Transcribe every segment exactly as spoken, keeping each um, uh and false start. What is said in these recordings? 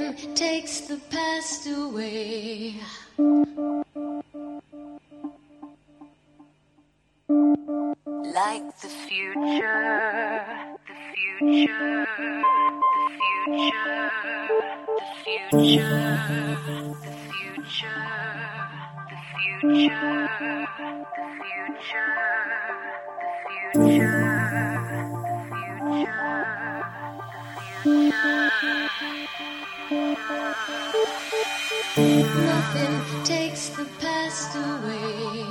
Nothing takes the past away. Like the future, the future, the future, the future, the future, the future, the future, the future, the future. Nothing takes the past away.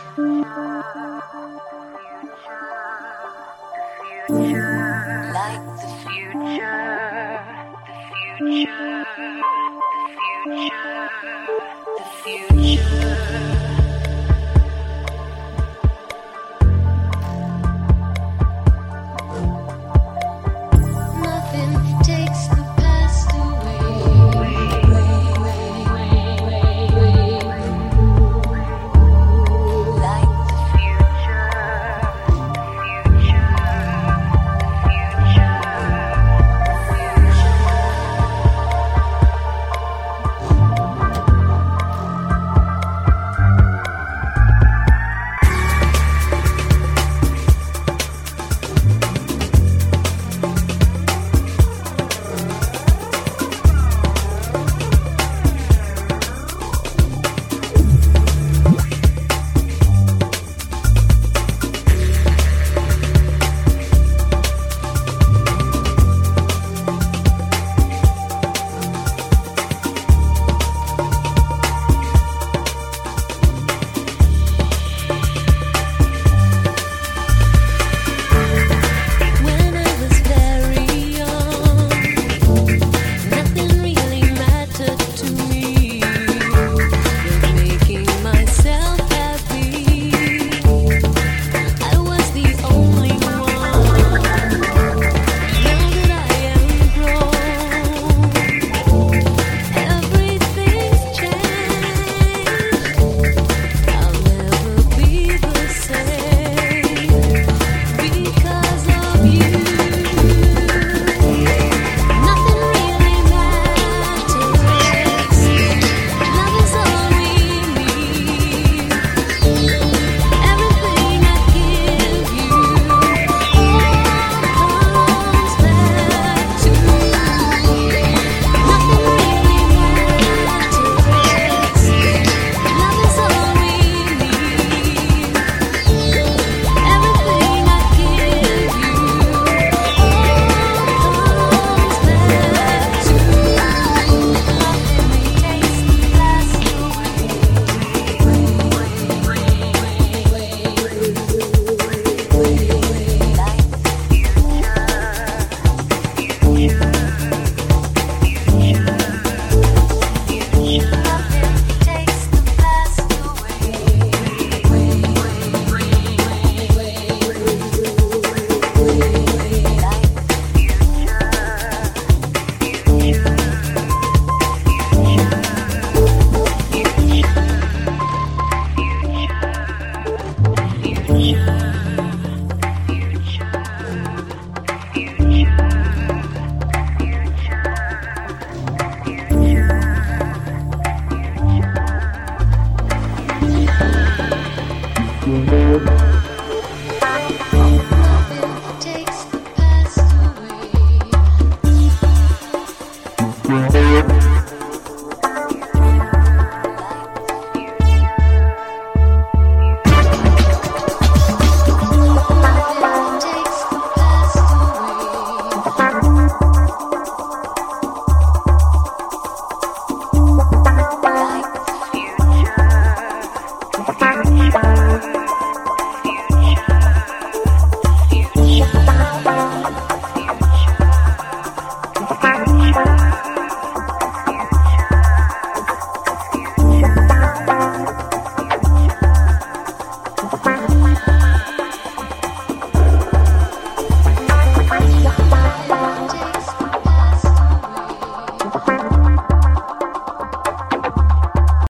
Like the future, the future, the future, the future. Nothing takes the past away. Like the future, the future, Nothing takes the past away.